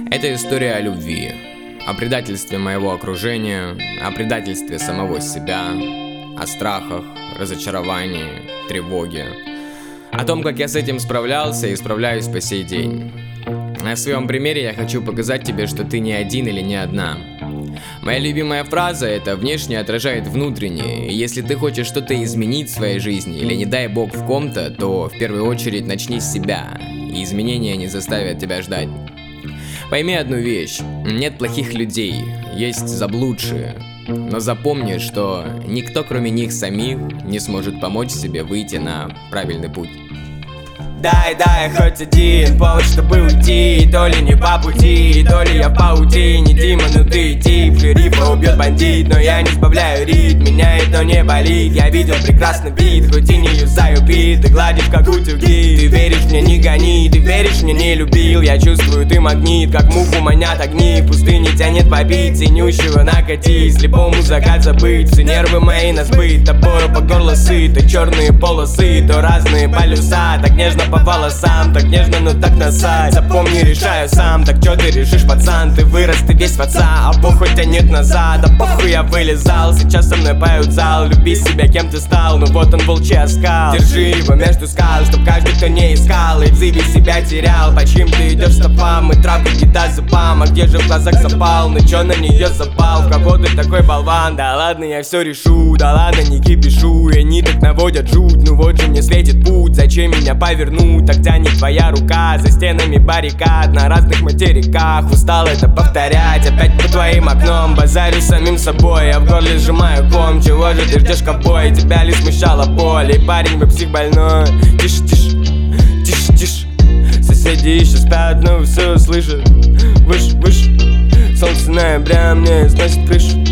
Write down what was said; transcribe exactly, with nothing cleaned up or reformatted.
Это история о любви, о предательстве моего окружения, о предательстве самого себя, о страхах, разочаровании, тревоге, о том, как я с этим справлялся и справляюсь по сей день. На своем примере я хочу показать тебе, что ты не один или не одна. Моя любимая фраза — это «внешнее отражает внутреннее», и если ты хочешь что-то изменить в своей жизни или не дай бог в ком-то, то в первую очередь начни с себя, и изменения не заставят тебя ждать. Пойми одну вещь: нет плохих людей, есть заблудшие. Но запомни, что никто, кроме них самих, не сможет помочь себе выйти на правильный путь. Дай, дай хоть один повод, чтобы уйти. То ли не по пути, то ли я в паутине. Дима, ну ты тип, шерифа убьет бандит. Но я не сбавляю ритм, меня это не болит. Я видел прекрасный вид, хоть и не юзаю бит. Ты гладишь как утюги, ты веришь мне, не гони. Ты веришь мне, не любил, я чувствую, ты магнит. Как муху манят огни, в пустыне тянет побить. Синющего накатить, слепому закат забыть. Все нервы мои на сбыт, тобою по горло сыт. То черные полосы, то разные полюса. Так нежно по волосам, так нежно, но так насать. Запомни, решаю сам, так чё ты решишь, пацан? Ты вырос, ты весь в отца, а похуй тянет назад. Да похуй я вылезал, сейчас со мной поют зал. Люби себя, кем ты стал, ну вот он волчий оскал. Держи его между скал, чтоб каждый, кто не искал, и в зыбе себя терял. По чьим ты идешь стопам, и травку кидай зубам. А где же в глазах запал, ну чё на нее запал? В кого ты такой болван? Да ладно, я все решу, да ладно, не кипишу. И они так наводят жуть, ну вот же мне светит путь. Зачем меня повернуть? Так тянет твоя рука за стенами баррикад на разных материках. Устал это повторять, опять по твоим окном. Базарю с самим собой, я в горле сжимаю ком. Чего же ты ждешь, ковбой? Тебя ли смущало поле? Парень, вы псих больной. Тише, тише, тише, тише. Соседи еще спят, но все слышат. Выше, выше. Солнце ноября мне сносит крышу.